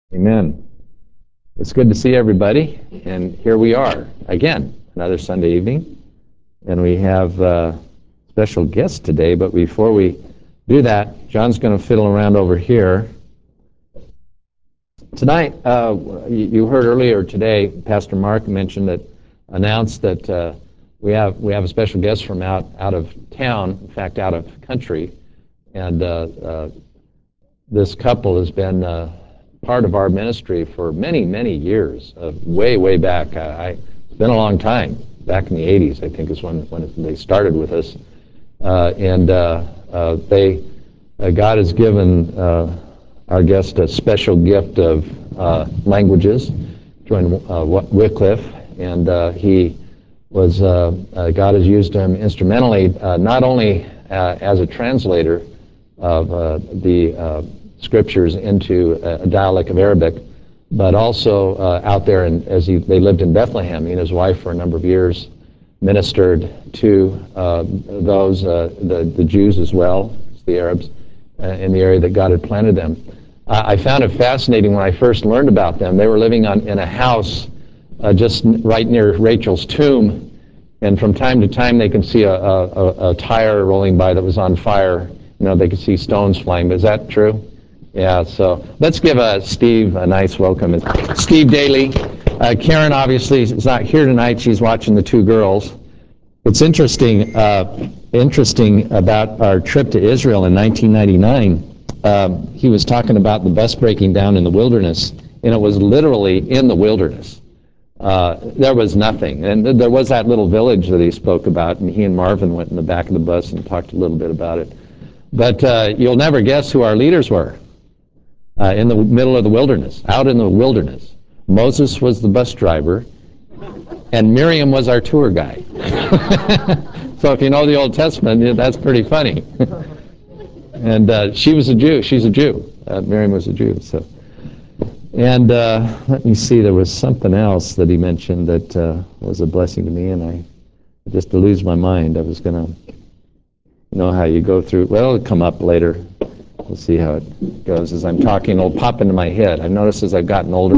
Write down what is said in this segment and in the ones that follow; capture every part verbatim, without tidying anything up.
Amen. It's good to see everybody, and here we are again, another Sunday evening, and we have a special guest today, but before we do that, John's going to fiddle around over here. Tonight, uh, you heard earlier today, Pastor Mark mentioned that, announced that uh, we have we have a special guest from out, out of town, in fact, out of country, and uh, uh, this couple has been uh, part of our ministry for many, many years, uh, way, way back. I, I, it's been a long time. Back in the eighties, I think, is when, when they started with us. Uh, and uh, uh, they, uh, God has given uh, our guest a special gift of uh, languages, joined uh, Wycliffe, and uh, he was, uh, uh, God has used him instrumentally, uh, not only uh, as a translator of uh, the uh, scriptures into a, a dialect of Arabic, but also uh, out there, and as he, they lived in Bethlehem, he and his wife for a number of years ministered to uh, those, uh, the, the Jews as well as the Arabs, uh, in the area that God had planted them. I, I found it fascinating when I first learned about them. They were living on, in a house uh, just right near Rachel's tomb, and from time to time they could see a, a, a tire rolling by that was on fire. You know, they could see stones flying. Is that true? Yeah, so let's give uh, Steve a nice welcome. It's Steve Daly. Uh, Karen obviously is not here tonight. She's watching the two girls. It's interesting, uh, interesting about our trip to Israel in nineteen ninety-nine. Um, he was talking about the bus breaking down in the wilderness, and it was literally in the wilderness. Uh, there was nothing. And th- there was that little village that he spoke about, and he and Marvin went in the back of the bus and talked a little bit about it. But uh, you'll never guess who our leaders were. Uh, in the middle of the wilderness, out in the wilderness. Moses was the bus driver, and Miriam was our tour guide. So if you know the Old Testament, that's pretty funny. And uh, she was a Jew. She's a Jew. Uh, Miriam was a Jew. So, and uh, let me see. There was something else that he mentioned that uh, was a blessing to me, and I just to lose my mind. I was going to, you know how you go through. Well, it'll come up later. We'll see how it goes. As I'm talking, it'll pop into my head. I've noticed as I've gotten older,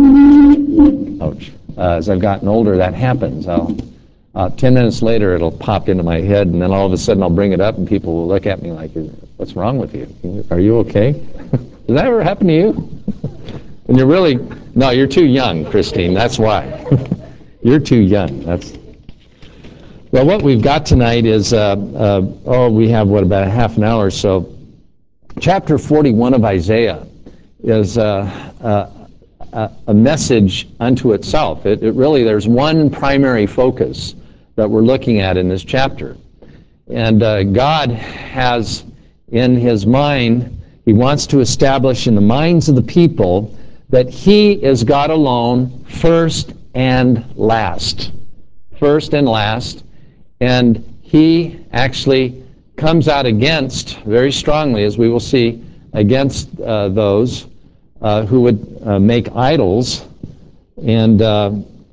ouch, uh, as I've gotten older, that happens. I'll, uh, ten minutes later, it'll pop into my head, and then all of a sudden I'll bring it up, and people will look at me like, what's wrong with you? Are you okay? Does that ever happen to you? And you're really, no, you're too young, Christine, that's why. You're too young. That's. Well, what we've got tonight is, uh, uh, oh, we have, what, about a half an hour or so. Chapter forty-one of Isaiah is uh, uh, a message unto itself. It, it really, there's one primary focus that we're looking at in this chapter. And uh, God has in his mind, he wants to establish in the minds of the people that he is God alone, first and last. First and last. And he actually comes out against, very strongly, as we will see, against uh, those uh, who would uh, make idols. And uh,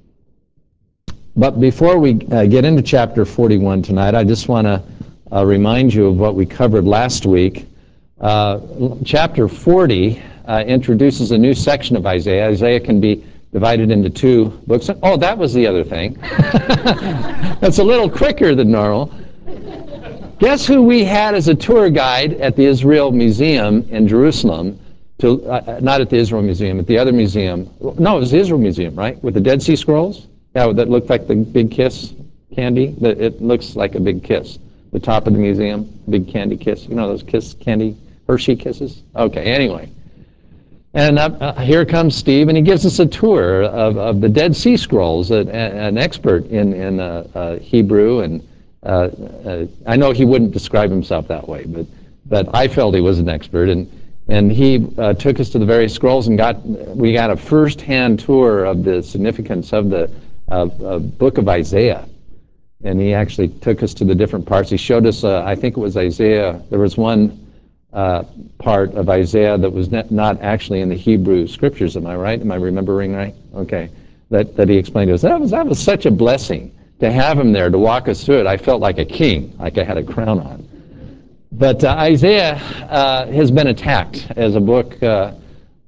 but before we uh, get into chapter forty-one tonight, I just want to uh, remind you of what we covered last week. Uh, chapter forty uh, introduces a new section of Isaiah. Isaiah can be divided into two books. Oh, that was the other thing. That's a little quicker than normal. Guess who we had as a tour guide at the Israel Museum in Jerusalem? To uh, not at the Israel Museum, at the other museum. No, it was the Israel Museum, right? With the Dead Sea Scrolls? Yeah, that looked like the big kiss candy. It looks like a big kiss. The top of the museum, big candy kiss. You know those kiss candy, Hershey kisses? Okay, anyway. And uh, uh, here comes Steve, and he gives us a tour of, of the Dead Sea Scrolls, a, a, an expert in, in uh, uh, Hebrew and Uh, uh, I know he wouldn't describe himself that way, but but I felt he was an expert, and and he uh, took us to the various scrolls and got we got a first-hand tour of the significance of the uh, uh, book of Isaiah, and he actually took us to the different parts. He showed us, uh, I think it was Isaiah. There was one uh, part of Isaiah that was not actually in the Hebrew scriptures. Am I right? Am I remembering right? Okay, that that he explained to us. That was that was such a blessing. To have him there, to walk us through it, I felt like a king, like I had a crown on. But uh, Isaiah uh, has been attacked as a book uh,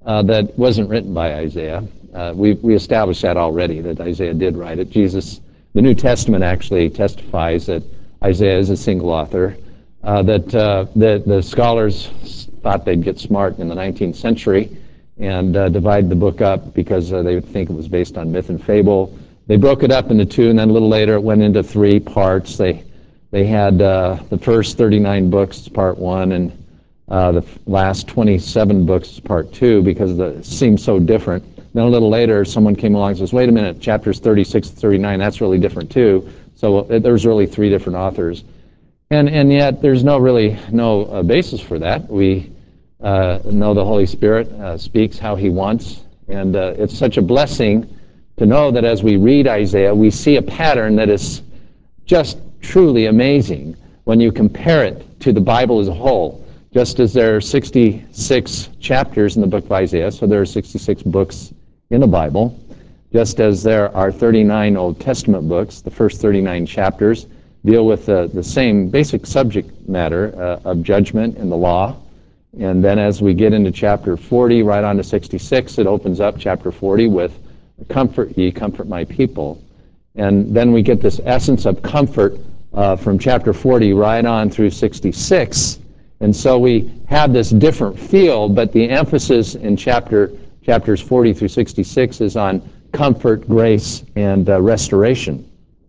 uh, that wasn't written by Isaiah. Uh, we, we established that already, that Isaiah did write it. Jesus, the New Testament actually testifies that Isaiah is a single author, uh, that uh, the, the scholars thought they'd get smart in the nineteenth century and uh, divide the book up because uh, they would think it was based on myth and fable. They broke it up into two, and then a little later it went into three parts. They they had uh, the first thirty-nine books, part one, and uh, the last twenty-seven books, part two, because the, it seemed so different. Then a little later, someone came along and says, wait a minute, chapters thirty-six to thirty-nine, that's really different too. So uh, there's really three different authors. And and yet there's no really no uh, basis for that. We uh, know the Holy Spirit uh, speaks how he wants, and uh, it's such a blessing to know that as we read Isaiah, we see a pattern that is just truly amazing when you compare it to the Bible as a whole. Just as there are sixty-six chapters in the book of Isaiah, so there are sixty-six books in the Bible, just as there are thirty-nine Old Testament books, the first thirty-nine chapters deal with uh, the same basic subject matter uh, of judgment and the law. And then as we get into chapter forty, right on to sixty-six, it opens up chapter forty with comfort ye, comfort my people. And then we get this essence of comfort uh, from chapter forty right on through sixty-six. And so we have this different feel, but the emphasis in chapter chapters forty through sixty-six is on comfort, grace, and uh, restoration.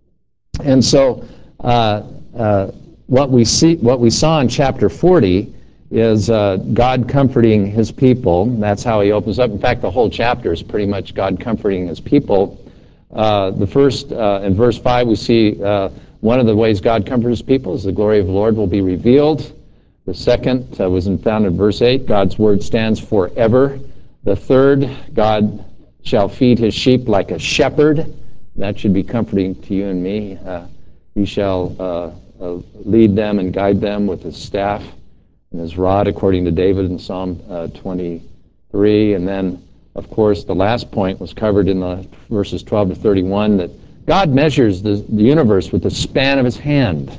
And so uh, uh, what we see, what we saw in chapter forty is uh, God comforting his people. That's how he opens up. In fact, the whole chapter is pretty much God comforting his people. Uh, the first, uh, in verse five, we see uh, one of the ways God comforts his people is the glory of the Lord will be revealed. The second uh, was found in verse eight, God's word stands forever. The third, God shall feed his sheep like a shepherd. That should be comforting to you and me. Uh, he shall uh, uh, lead them and guide them with his staff and his rod, according to David in Psalm uh, twenty-three. And then, of course, the last point was covered in the verses twelve to thirty-one, that God measures the, the universe with the span of his hand.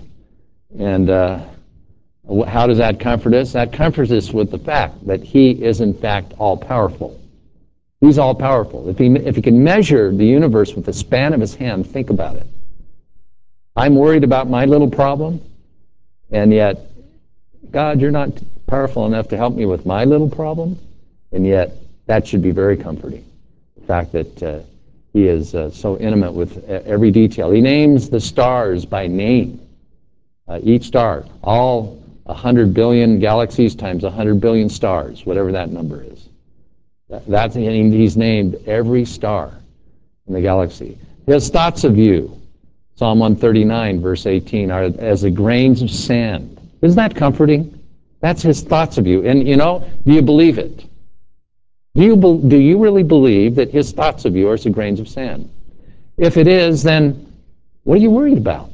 And uh, how does that comfort us? That comforts us with the fact that he is, in fact, all-powerful. He's all-powerful. If he, if he can measure the universe with the span of his hand, think about it. I'm worried about my little problem, and yet, God, you're not powerful enough to help me with my little problem, and yet that should be very comforting. The fact that uh, he is uh, so intimate with every detail. He names the stars by name. Uh, each star, all one hundred billion galaxies times one hundred billion stars, whatever that number is. That's, and he's named every star in the galaxy. His thoughts of you, Psalm one thirty-nine, verse eighteen, are as the grains of sand. Isn't that comforting? That's his thoughts of you. And, you know, do you believe it? Do you, be, do you really believe that his thoughts of you are as the grains of sand? If it is, then what are you worried about?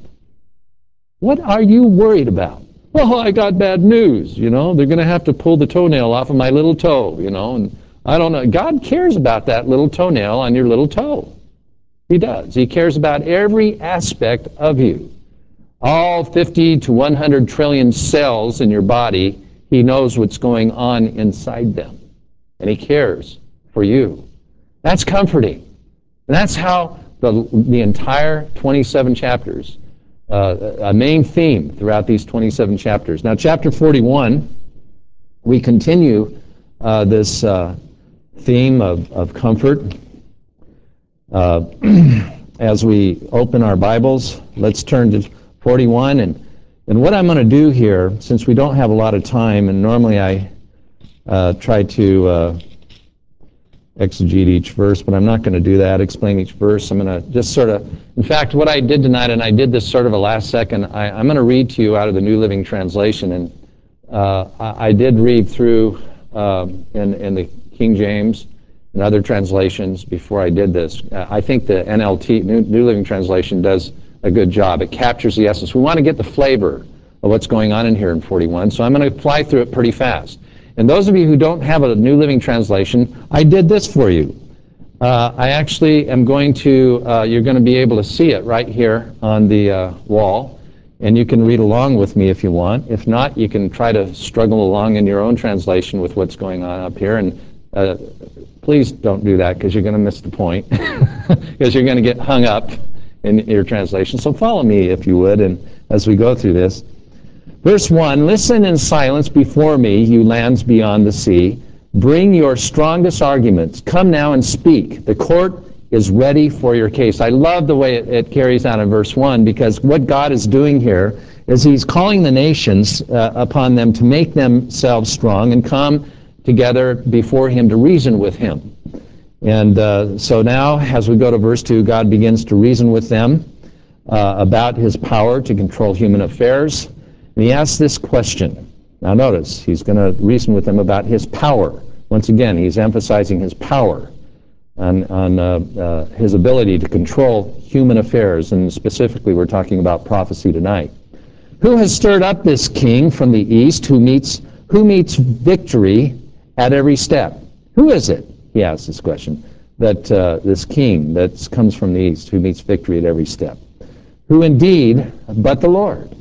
What are you worried about? Well, I got bad news, you know. They're going to have to pull the toenail off of my little toe, you know. And I don't know. God cares about that little toenail on your little toe. He does. He cares about every aspect of you. All fifty to one hundred trillion cells in your body, he knows what's going on inside them. And he cares for you. That's comforting. And that's how the, the entire twenty-seven chapters, uh, a main theme throughout these twenty-seven chapters. Now, chapter forty-one, we continue uh, this uh, theme of, of comfort. Uh, as we open our Bibles, let's turn to forty-one. And, and what I'm going to do here, since we don't have a lot of time, and normally I uh, try to uh, exegete each verse, but I'm not going to do that, explain each verse. I'm going to just sort of, in fact, what I did tonight, and I did this sort of a last second, I, I'm going to read to you out of the New Living Translation. And uh, I, I did read through um, in, in the King James and other translations before I did this. Uh, I think the N L T, New, New Living Translation, does a good job. It captures the essence. We want to get the flavor of what's going on in here in forty-one, so I'm going to fly through it pretty fast. And those of you who don't have a New Living Translation, I did this for you. Uh, I actually am going to, uh, you're going to be able to see it right here on the uh, wall, and you can read along with me if you want. If not, you can try to struggle along in your own translation with what's going on up here, and Uh, please don't do that because you're going to miss the point, because you're going to get hung up in your translation. So follow me, if you would, and as we go through this. Verse one, listen in silence before me, you lands beyond the sea. Bring your strongest arguments. Come now and speak. The court is ready for your case. I love the way it, it carries on in verse one, because what God is doing here is he's calling the nations uh, upon them to make themselves strong and come together before him to reason with him. And uh, so now, as we go to verse two, God begins to reason with them uh, about his power to control human affairs. And he asks this question. Now notice, he's going to reason with them about his power. Once again, he's emphasizing his power on, on uh, uh, his ability to control human affairs, and specifically we're talking about prophecy tonight. Who has stirred up this king from the east who meets, who meets victory at every step? Who is it, he asks this question, that uh, this king that comes from the east who meets victory at every step? Who indeed but the Lord?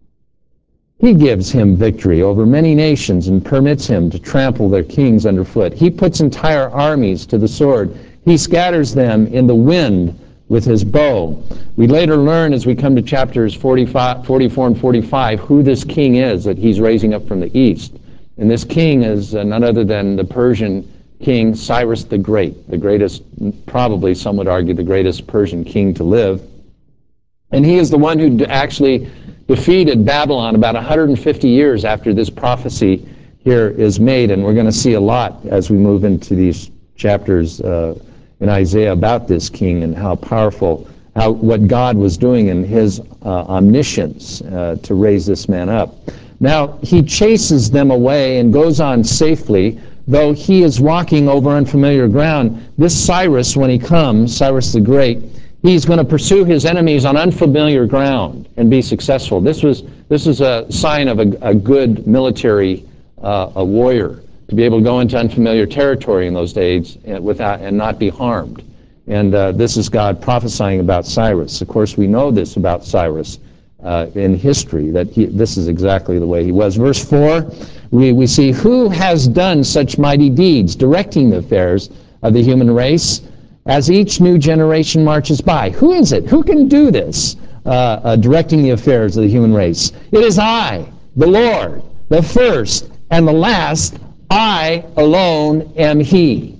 He gives him victory over many nations and permits him to trample their kings underfoot. He puts entire armies to the sword. He scatters them in the wind with his bow. We later learn, as we come to chapters forty-five, forty-four and forty-five, who this king is that he's raising up from the east. And this king is uh, none other than the Persian king Cyrus the Great, the greatest, probably some would argue, the greatest Persian king to live. And he is the one who actually defeated Babylon about one hundred fifty years after this prophecy here is made. And we're going to see a lot as we move into these chapters uh, in Isaiah about this king and how powerful, how what God was doing in his uh, omniscience uh, to raise this man up. Now, he chases them away and goes on safely, though he is walking over unfamiliar ground. This Cyrus, when he comes, Cyrus the Great, he's going to pursue his enemies on unfamiliar ground and be successful. This was this is a sign of a, a good military uh, a warrior, to be able to go into unfamiliar territory in those days and, without, and not be harmed. And uh, this is God prophesying about Cyrus. Of course, we know this about Cyrus uh, in history, that he, this is exactly the way he was. Verse four, we, we see, who has done such mighty deeds, directing the affairs of the human race as each new generation marches by? Who is it? Who can do this, uh, uh, directing the affairs of the human race? It is I, the Lord, the first and the last. I alone am he.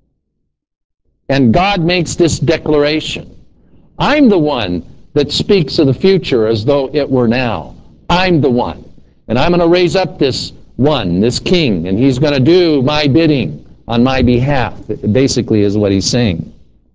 And God makes this declaration. I'm the one that speaks of the future as though it were now. I'm the one. And I'm going to raise up this one, this king, and he's going to do my bidding on my behalf, basically is what he's saying.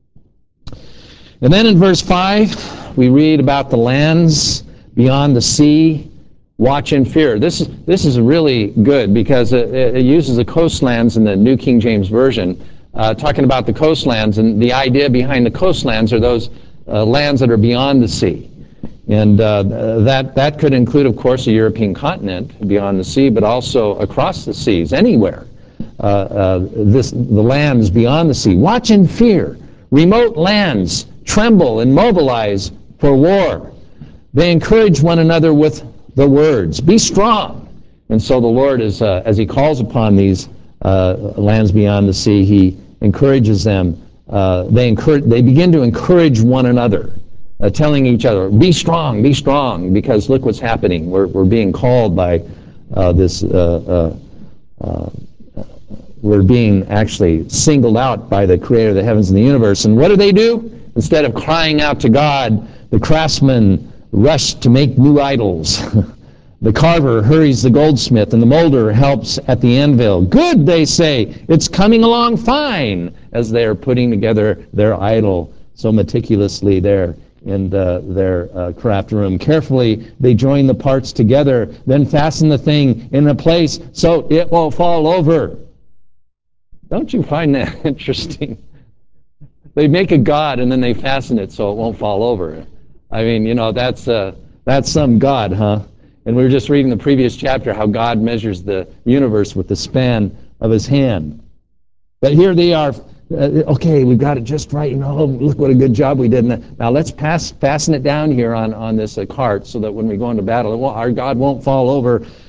And then in verse five, we read about the lands beyond the sea. Watch and fear. This is this is really good because it, it uses the coastlands in the New King James Version, uh, talking about the coastlands, and the idea behind the coastlands are those uh, lands that are beyond the sea. And uh, that, that could include, of course, the European continent beyond the sea, but also across the seas, anywhere. Uh, uh, this, the lands beyond the sea. Watch and fear. Remote lands tremble and mobilize for war. They encourage one another with the words, be strong. And so the Lord, is, uh, as he calls upon these uh, lands beyond the sea, he encourages them. Uh, they, encourage, they begin to encourage one another, uh, telling each other, be strong, be strong, because look what's happening. We're, we're being called by uh, this, uh, uh, uh, we're being actually singled out by the creator of the heavens and the universe. And what do they do? Instead of crying out to God, the craftsmen rush to make new idols. The carver hurries the goldsmith, and the molder helps at the anvil. Good, they say, it's coming along fine, as they are putting together their idol so meticulously there in the, their uh, craft room. Carefully, they join the parts together, then fasten the thing in a place so it won't fall over. Don't you find that interesting? They make a god, and then they fasten it so it won't fall over. I mean, you know, that's uh, that's some God, huh? And we were just reading the previous chapter how God measures the universe with the span of his hand. But here they are, uh, okay, we've got it just right, you know, look what a good job we did. Now let's pass, fasten it down here on, on this uh, cart so that when we go into battle, it won't, our God won't fall over.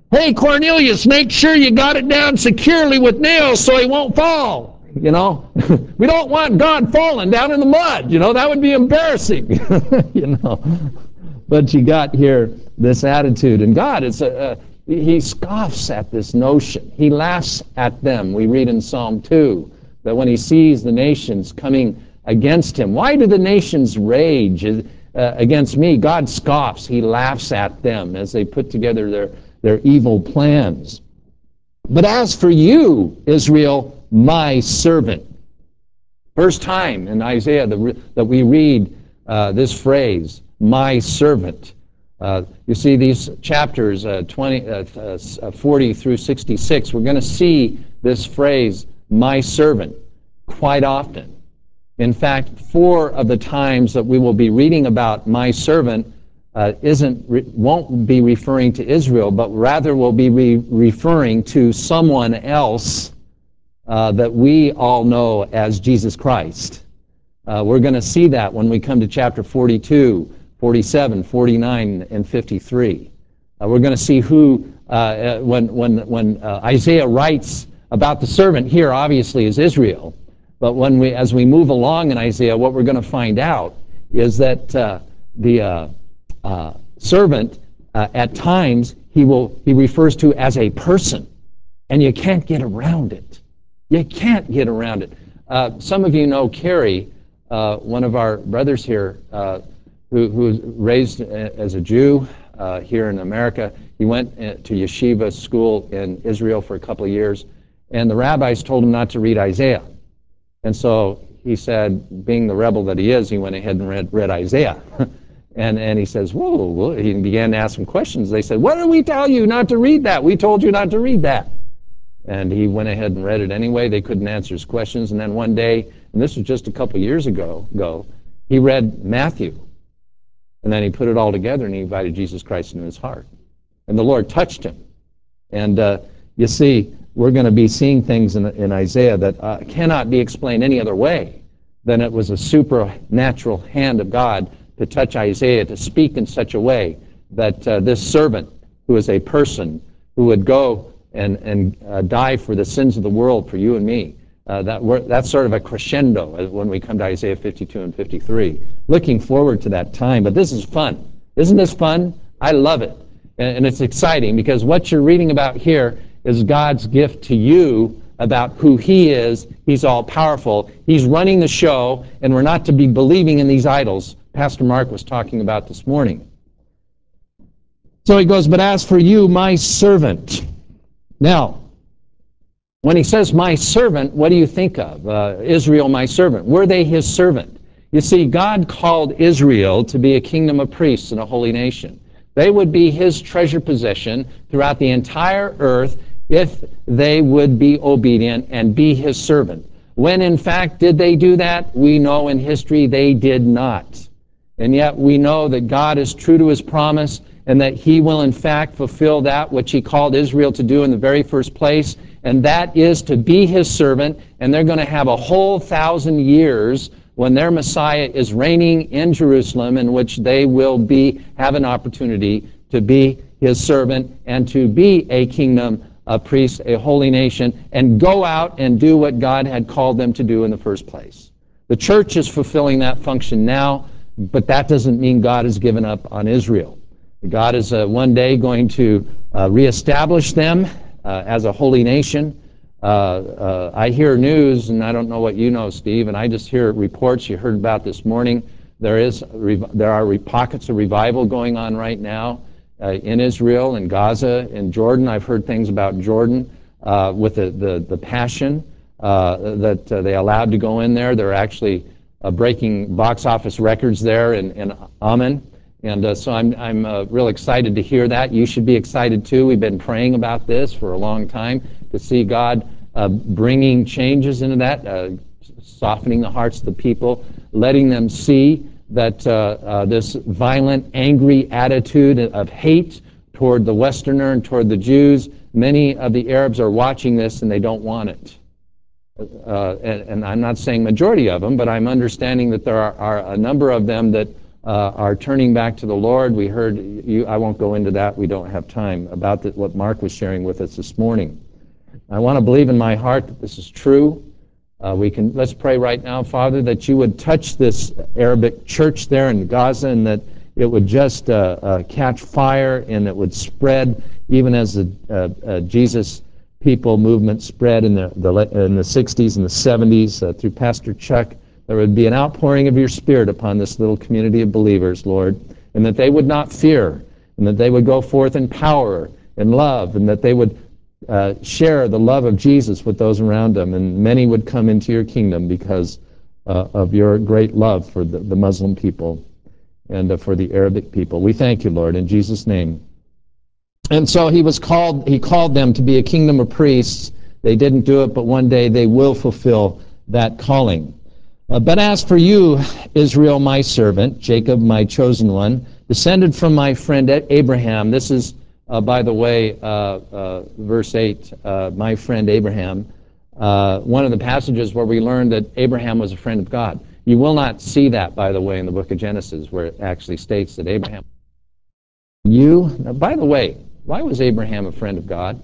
Hey, Cornelius, make sure you got it down securely with nails so he won't fall. You know, we don't want God falling down in the mud. You know, that would be embarrassing. You know, but you got here this attitude, and God is a, a he scoffs at this notion. He laughs at them. We read in Psalm two that when he sees the nations coming against him, why do the nations rage uh, against me? God scoffs. He laughs at them as they put together their their evil plans. But as for you, Israel, my servant. First time in Isaiah that we read uh, this phrase, my servant. Uh, you see these chapters uh, twenty, uh, uh, forty through sixty-six, we're going to see this phrase, my servant, quite often. In fact, four of the times that we will be reading about my servant Uh, isn't won't be referring to Israel, but rather will be re referring to someone else uh, that we all know as Jesus Christ. Uh, we're going to see that when we come to chapter forty-two, forty-seven, forty-nine, and fifty-three. Uh, we're going to see who, uh, when, when, when uh, Isaiah writes about the servant here, obviously, is Israel. But when we, as we move along in Isaiah, what we're going to find out is that uh, the uh, Uh, servant, uh, at times, he will he refers to as a person, and you can't get around it. You can't get around it. Uh, some of you know Kerry, uh, one of our brothers here, uh, who, who was raised as a Jew uh, here in America. He went to yeshiva school in Israel for a couple of years, and the rabbis told him not to read Isaiah. And so he said, being the rebel that he is, he went ahead and read, read Isaiah. And, and he says, whoa, whoa, he began to ask some questions. They said, what did we tell you not to read that? We told you not to read that. And he went ahead and read it anyway. They couldn't answer his questions. And then one day, and this was just a couple years ago, ago, he read Matthew. And then he put it all together and he invited Jesus Christ into his heart. And the Lord touched him. And uh, you see, we're going to be seeing things in, in Isaiah that uh, cannot be explained any other way than it was a supernatural hand of God to touch Isaiah, to speak in such a way that uh, this servant, who is a person who would go and, and uh, die for the sins of the world, for you and me, uh, that that's sort of a crescendo when we come to Isaiah fifty-two and fifty-three. Looking forward to that time, but this is fun. Isn't this fun? I love it. And, and it's exciting because what you're reading about here is God's gift to you about who he is. He's all-powerful. He's running the show, and we're not to be believing in these idols Pastor Mark was talking about this morning. So he goes, but as for you, my servant. Now, when he says my servant, what do you think of? Uh, Israel, my servant. Were they his servant? You see, God called Israel to be a kingdom of priests and a holy nation. They would be his treasure possession throughout the entire earth if they would be obedient and be his servant. When, in fact, did they do that? We know in history they did not. And yet we know that God is true to his promise and that he will in fact fulfill that which he called Israel to do in the very first place, and that is to be his servant, and they're going to have a whole thousand years when their Messiah is reigning in Jerusalem, in which they will be have an opportunity to be his servant and to be a kingdom, a priest, a holy nation, and go out and do what God had called them to do in the first place. The church is fulfilling that function now, but that doesn't mean God has given up on Israel. God is uh, one day going to uh, reestablish them uh, as a holy nation. Uh, uh, I hear news, and I don't know what you know, Steve, and I just hear reports you heard about this morning. There is there are pockets of revival going on right now uh, in Israel, in Gaza, in Jordan. I've heard things about Jordan uh, with the, the, the passion uh, that uh, they allowed to go in there. They're actually Uh, breaking box office records there in, in Amman. And uh, so I'm, I'm uh, real excited to hear that. You should be excited too. We've been praying about this for a long time to see God uh, bringing changes into that, uh, softening the hearts of the people, letting them see that uh, uh, this violent, angry attitude of hate toward the Westerner and toward the Jews, many of the Arabs are watching this and they don't want it. Uh, and, and I'm not saying majority of them, but I'm understanding that there are, are a number of them that uh, are turning back to the Lord. We heard, you, I won't go into that, we don't have time, about the, what Mark was sharing with us this morning. I want to believe in my heart that this is true. Uh, we can, let's pray right now, Father, that you would touch this Arabic church there in Gaza, and that it would just uh, uh, catch fire, and it would spread, even as the uh, uh, Jesus People movement spread in the, the in the sixties and the seventies uh, through Pastor Chuck. There would be an outpouring of your Spirit upon this little community of believers, Lord, and that they would not fear, and that they would go forth in power and love, and that they would uh, share the love of Jesus with those around them, and many would come into your kingdom because uh, of your great love for the, the Muslim people and uh, for the Arabic people. We thank you, Lord, in Jesus' name. And so he was called, he called them to be a kingdom of priests. They didn't do it, but one day they will fulfill that calling. Uh, but as for you, Israel, my servant, Jacob, my chosen one, descended from my friend Abraham. This is, uh, by the way, uh, uh, verse eight, uh, my friend Abraham, uh, one of the passages where we learn that Abraham was a friend of God. You will not see that, by the way, in the book of Genesis, where it actually states that Abraham. You, now, by the way, why was Abraham a friend of God?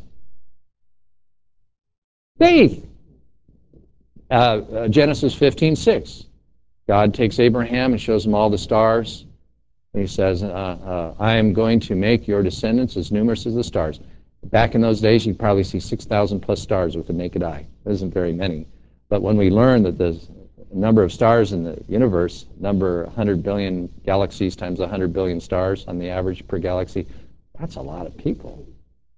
Faith. Uh, uh, Genesis fifteen six. God takes Abraham and shows him all the stars. And he says, uh, uh, I am going to make your descendants as numerous as the stars. Back in those days, you'd probably see six thousand plus stars with the naked eye. There isn't very many. But when we learn that the number of stars in the universe, number one hundred billion galaxies times one hundred billion stars on the average per galaxy, that's a lot of people.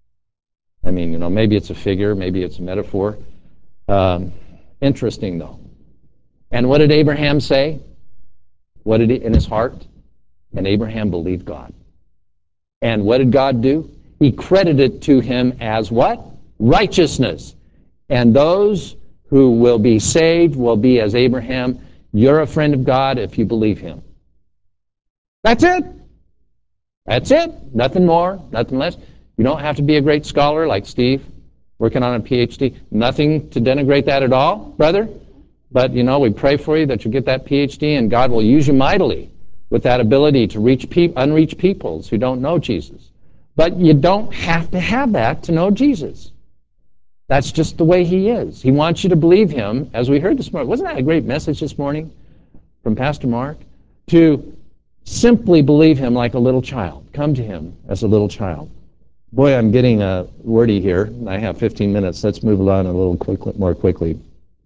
I mean, you know, maybe it's a figure, maybe it's a metaphor. Um, interesting, though. And what did Abraham say? What did he, in his heart? And Abraham believed God. And what did God do? He credited to him as what? Righteousness. And those who will be saved will be as Abraham. You're a friend of God if you believe him. That's it. That's it. Nothing more, nothing less. You don't have to be a great scholar like Steve, working on a P H D. Nothing to denigrate that at all, brother. But, you know, we pray for you that you get that P H D, and God will use you mightily with that ability to reach pe- unreached peoples who don't know Jesus. But you don't have to have that to know Jesus. That's just the way he is. He wants you to believe him, as we heard this morning. Wasn't that a great message this morning from Pastor Mark? To simply believe him like a little child. Come to him as a little child. Boy, I'm getting uh, wordy here. I have fifteen minutes. Let's move along a little quick, more quickly.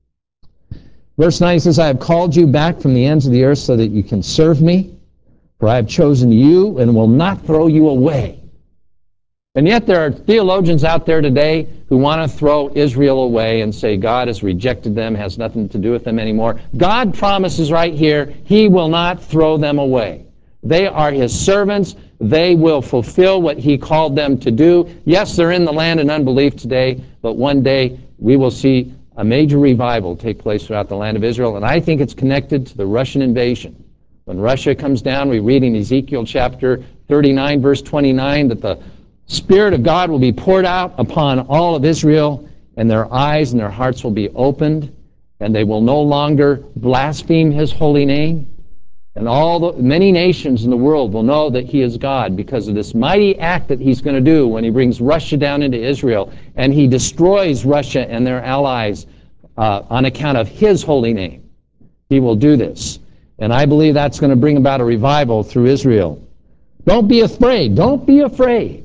Verse nine says, I have called you back from the ends of the earth so that you can serve me, for I have chosen you and will not throw you away. And yet there are theologians out there today who want to throw Israel away and say God has rejected them, has nothing to do with them anymore. God promises right here, he will not throw them away. They are his servants. They will fulfill what he called them to do. Yes, they're in the land in unbelief today, but one day we will see a major revival take place throughout the land of Israel, and I think it's connected to the Russian invasion. When Russia comes down, we read in Ezekiel chapter thirty-nine, verse twenty-nine, that the Spirit of God will be poured out upon all of Israel, and their eyes and their hearts will be opened, and they will no longer blaspheme his holy name. And all the many nations in the world will know that he is God because of this mighty act that he's going to do when he brings Russia down into Israel, and he destroys Russia and their allies uh, on account of his holy name. He will do this. And I believe that's going to bring about a revival through Israel. Don't be afraid. Don't be afraid.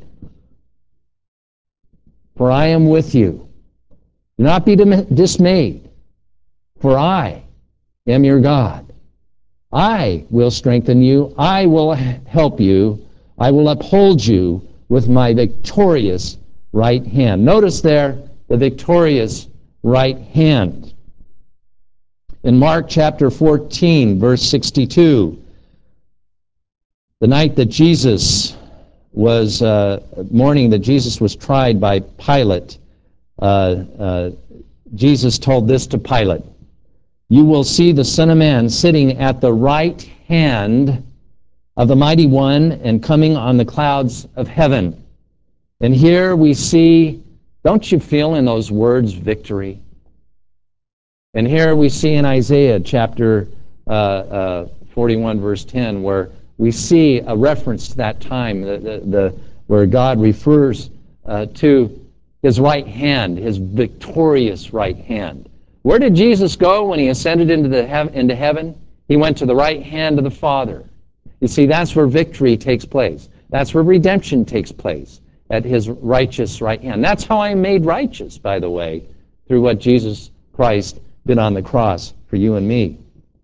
For I am with you. Do not be dismayed, for I am your God. I will strengthen you. I will help you. I will uphold you with my victorious right hand. Notice there the victorious right hand. In Mark chapter fourteen, verse sixty-two, the night that Jesus was, uh, morning that Jesus was tried by Pilate, uh, uh, Jesus told this to Pilate, you will see the Son of Man sitting at the right hand of the Mighty One and coming on the clouds of heaven. And here we see, don't you feel in those words victory? And here we see in Isaiah chapter uh, uh, forty-one, verse ten, where we see a reference to that time, the, the, the, where God refers uh, to his right hand, his victorious right hand. Where did Jesus go when he ascended into, the hev- into heaven? He went to the right hand of the Father. You see, that's where victory takes place. That's where redemption takes place, at his righteous right hand. That's how I'm made righteous, by the way, through what Jesus Christ did on the cross for you and me.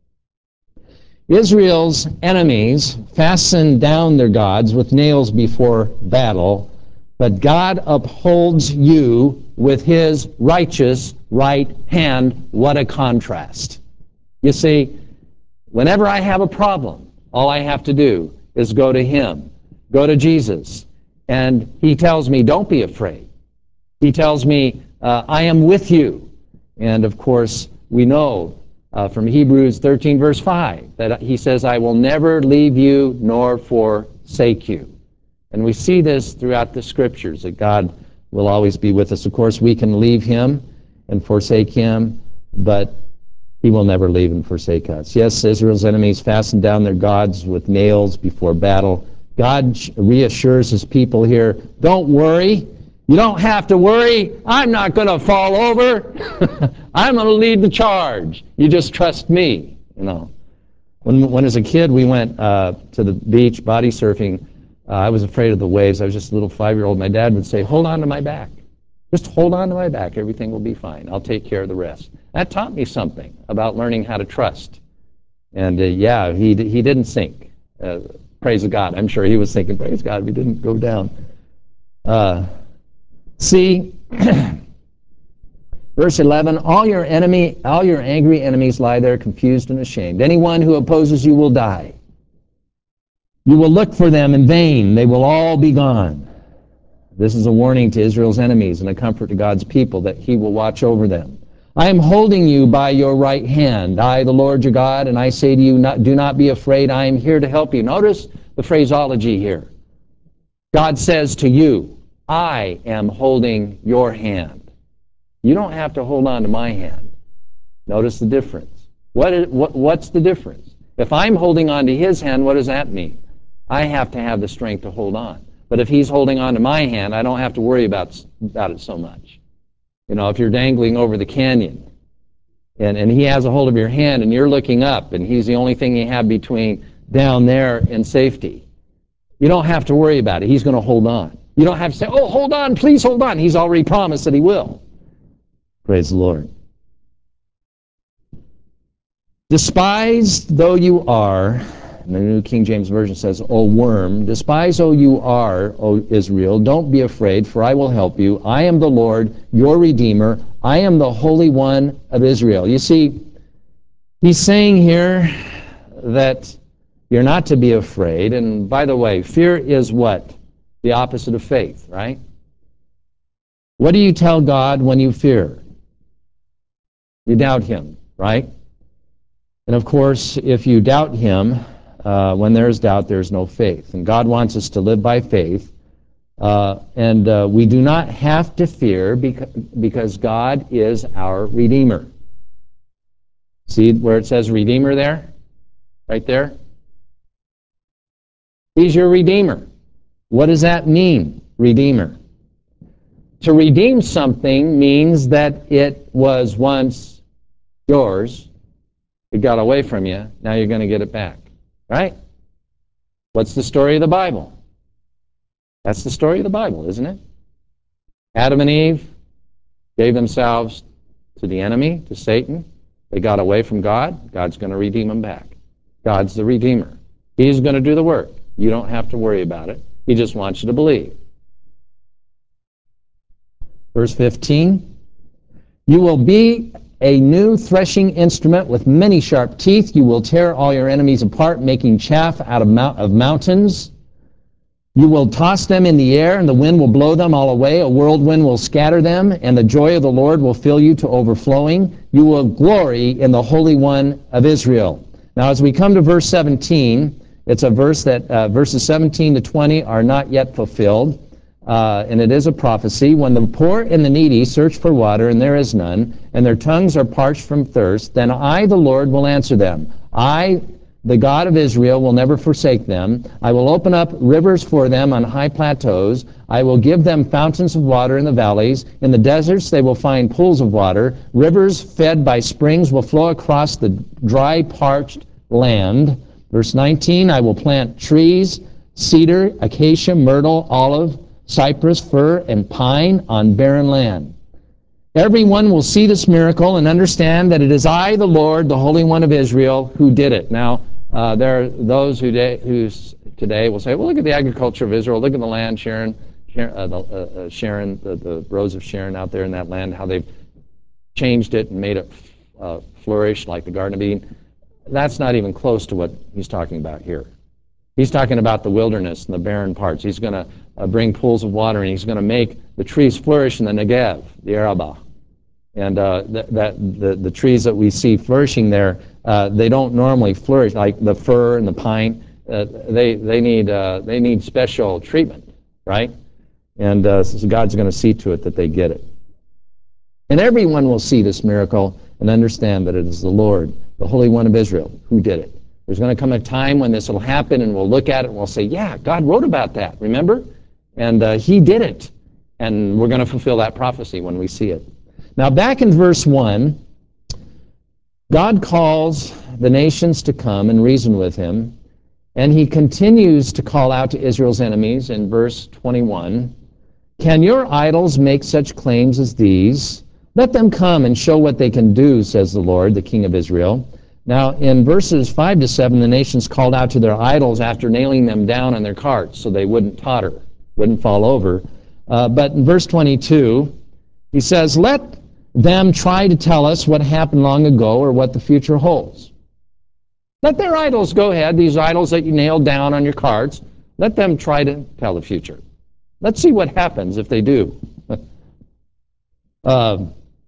Israel's enemies fastened down their gods with nails before battle, but God upholds you with his righteous right hand. What a contrast. You see, whenever I have a problem, all I have to do is go to him, go to Jesus, and he tells me, don't be afraid. He tells me, uh, I am with you. And of course, we know uh, from Hebrews thirteen, verse five, that he says, I will never leave you nor forsake you. And we see this throughout the Scriptures, that God will always be with us. Of course, we can leave him and forsake him, but he will never leave and forsake us. Yes, Israel's enemies fastened down their gods with nails before battle. God reassures his people here, don't worry. You don't have to worry. I'm not going to fall over. I'm going to lead the charge. You just trust me. You know, when, when as a kid we went uh, to the beach body surfing, uh, I was afraid of the waves. I was just a little five-year-old. My dad would say, hold on to my back. Just hold on to my back. Everything will be fine. I'll take care of the rest. That taught me something about learning how to trust. And uh, yeah, he he didn't sink. Uh, praise God. I'm sure he was thinking, praise God, we didn't go down. Uh, see, verse eleven, all your enemy, all your angry enemies lie there confused and ashamed. Anyone who opposes you will die. You will look for them in vain. They will all be gone. This is a warning to Israel's enemies and a comfort to God's people that he will watch over them. I am holding you by your right hand, I, the Lord your God, and I say to you, not, do not be afraid. I am here to help you. Notice the phraseology here. God says to you, I am holding your hand. You don't have to hold on to my hand. Notice the difference. What is, what, what's the difference? If I'm holding on to his hand, what does that mean? I have to have the strength to hold on. But if he's holding on to my hand, I don't have to worry about, about it so much. You know, if you're dangling over the canyon and, and he has a hold of your hand and you're looking up and he's the only thing you have between down there and safety, you don't have to worry about it. He's going to hold on. You don't have to say, oh, hold on, please hold on. He's already promised that he will. Praise the Lord. Despised though you are, and the New King James Version says, O worm, despised though you are, O Israel, don't be afraid, for I will help you. I am the Lord, your Redeemer. I am the Holy One of Israel. You see, he's saying here that you're not to be afraid. And by the way, fear is what? The opposite of faith, right? What do you tell God when you fear? You doubt him, right? And of course, if you doubt him, Uh, when there is doubt, there is no faith. And God wants us to live by faith. Uh, and uh, we do not have to fear because, because God is our Redeemer. See where it says Redeemer there? Right there? He's your Redeemer. What does that mean, Redeemer? To redeem something means that it was once yours. It got away from you. Now you're going to get it back. Right? What's the story of the Bible? That's the story of the Bible, isn't it? Adam and Eve gave themselves to the enemy, to Satan. They got away from God. God's going to redeem them back. God's the Redeemer. He's going to do the work. You don't have to worry about it. He just wants you to believe. Verse fifteen, you will be a new threshing instrument with many sharp teeth. You will tear all your enemies apart, making chaff out of, mount- of mountains. You will toss them in the air, and the wind will blow them all away. A whirlwind will scatter them, and the joy of the Lord will fill you to overflowing. You will glory in the Holy One of Israel. Now, as we come to verse seventeen, it's a verse that uh, verses seventeen to twenty are not yet fulfilled. Uh, and it is a prophecy. When the poor and the needy search for water, and there is none, and their tongues are parched from thirst, then I, the Lord, will answer them. I, the God of Israel will never forsake them. I will open up rivers for them on high plateaus. I will give them fountains of water in the valleys. In the deserts they will find pools of water. Rivers fed by springs will flow across the dry, parched land. Verse nineteen, I will plant trees, cedar, acacia, myrtle, olive, cypress, fir, and pine on barren land. Everyone will see this miracle and understand that it is I, the Lord, the Holy One of Israel, who did it. Now, uh, there are those who day, who's today will say, well, look at the agriculture of Israel. Look at the land, Sharon, Sharon, uh, the, uh, Sharon the, the rows of Sharon out there in that land, how they've changed it and made it uh, flourish like the Garden of Eden. That's not even close to what he's talking about here. He's talking about the wilderness and the barren parts. He's going to uh, bring pools of water, and he's going to make the trees flourish in the Negev, the Arabah. And uh, th- that the, the trees that we see flourishing there, uh, they don't normally flourish, like the fir and the pine. Uh, they they need uh, they need special treatment, right? And uh, so God's going to see to it that they get it. And everyone will see this miracle and understand that it is the Lord, the Holy One of Israel, who did it. There's going to come a time when this will happen, and we'll look at it and we'll say, yeah, God wrote about that, remember? And uh, he did it. And we're going to fulfill that prophecy when we see it. Now, back in verse one, God calls the nations to come and reason with him, and he continues to call out to Israel's enemies in verse twenty-one. Can your idols make such claims as these? Let them come and show what they can do, says the Lord, the King of Israel. Now, in verses five to seven, the nations called out to their idols after nailing them down on their carts so they wouldn't totter, wouldn't fall over. Uh, but in verse twenty-two, he says, let them try to tell us what happened long ago or what the future holds. Let their idols go ahead, these idols that you nailed down on your carts, let them try to tell the future. Let's see what happens if they do. uh,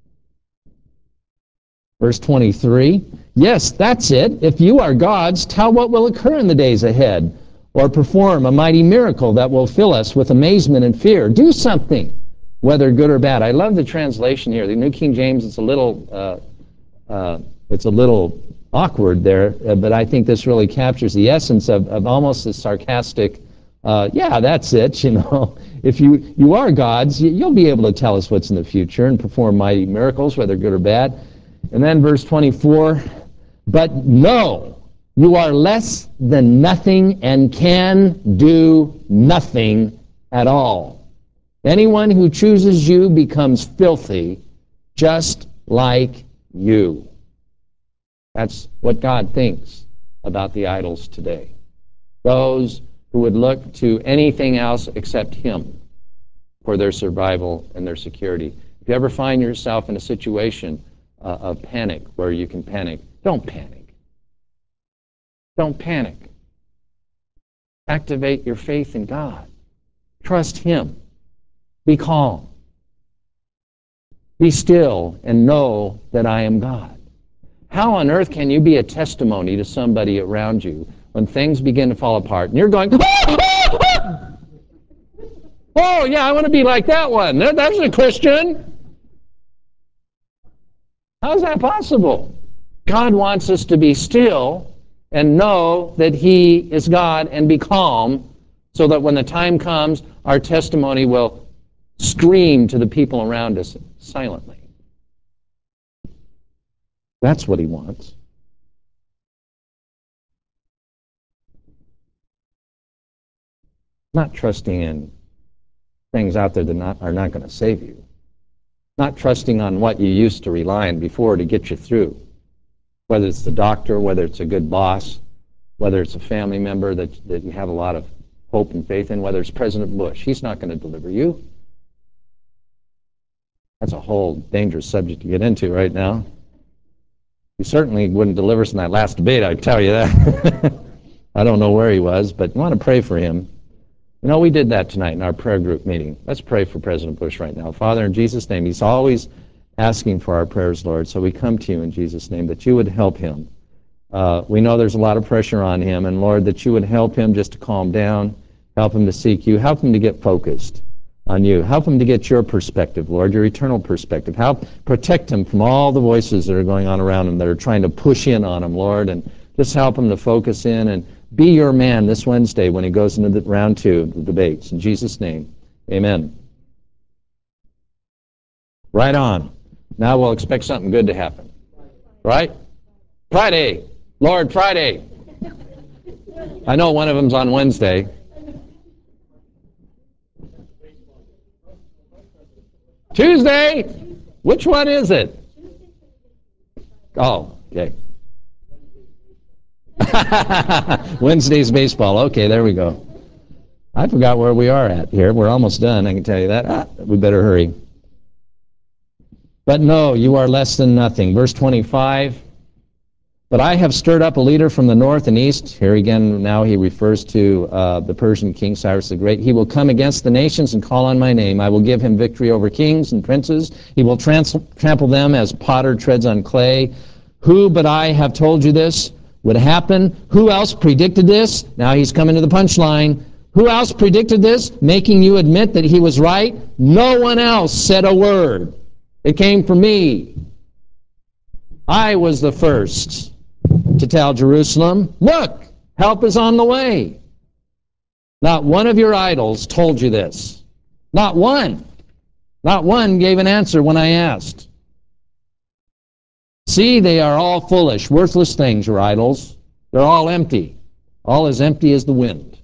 verse twenty-three, yes, that's it. If you are gods, tell what will occur in the days ahead, or perform a mighty miracle that will fill us with amazement and fear. Do something, whether good or bad. I love the translation here. The New King James, it's a little, uh, uh, it's a little awkward there, uh, but I think this really captures the essence of, of almost this sarcastic, uh, yeah, that's it, you know. If you, you are gods, you'll be able to tell us what's in the future and perform mighty miracles, whether good or bad. And then verse twenty-four, but no, you are less than nothing and can do nothing at all. Anyone who chooses you becomes filthy, just like you. That's what God thinks about the idols today. Those who would look to anything else except him for their survival and their security. If you ever find yourself in a situation uh, of panic where you can panic, don't panic. Don't panic. Activate your faith in God. Trust him. Be calm. Be still and know that I am God. How on earth can you be a testimony to somebody around you when things begin to fall apart and you're going, ah, ah, ah! Oh, yeah, I want to be like that one. That's a Christian. How's that possible? God wants us to be still and know that he is God and be calm so that when the time comes, our testimony will scream to the people around us silently. That's what he wants. Not trusting in things out there that not, are not going to save you. Not trusting on what you used to rely on before to get you through. Whether it's the doctor, whether it's a good boss, whether it's a family member that, that you have a lot of hope and faith in, whether it's President Bush. He's not going to deliver you. That's a whole dangerous subject to get into right now. He certainly wouldn't deliver us in that last debate, I tell you that. I don't know where he was, but you want to pray for him. You know, we did that tonight in our prayer group meeting. Let's pray for President Bush right now. Father, in Jesus' name, he's always asking for our prayers, Lord, so we come to you in Jesus' name, that you would help him. Uh, we know there's a lot of pressure on him, and Lord, that you would help him just to calm down, help him to seek you, help him to get focused on you, help him to get your perspective, Lord, your eternal perspective. Help protect him from all the voices that are going on around him that are trying to push in on him, Lord, and Just help him to focus in and be your man this Wednesday when he goes into the round two, the debates. In Jesus' name, amen. Right on. Now we'll expect something good to happen. Right? Friday. Lord, Friday. I know one of them's on Wednesday. Tuesday? Which one is it? Oh, okay. Wednesday's baseball. Okay, there we go. I forgot where we are at here. We're almost done, I can tell you that. Ah, we better hurry. But no, you are less than nothing. Verse twenty-five. But I have stirred up a leader from the north and east. Here again, now he refers to uh, the Persian king, Cyrus the Great. He will come against the nations and call on my name. I will give him victory over kings and princes. He will trans- trample them as potter treads on clay. Who but I have told you this would happen? Who else predicted this? Now he's coming to the punchline. Who else predicted this, making you admit that he was right? No one else said a word. It came from me. I was the first to tell Jerusalem, look, help is on the way. Not one of your idols told you this. Not one. Not one gave an answer when I asked. See, they are all foolish, worthless things, your idols. They're all empty. All as empty as the wind.